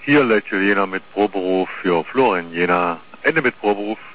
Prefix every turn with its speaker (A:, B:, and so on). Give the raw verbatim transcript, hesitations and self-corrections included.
A: Hier Leitl Jena mit Proberuf für Florian Jena. Ende mit Proberuf.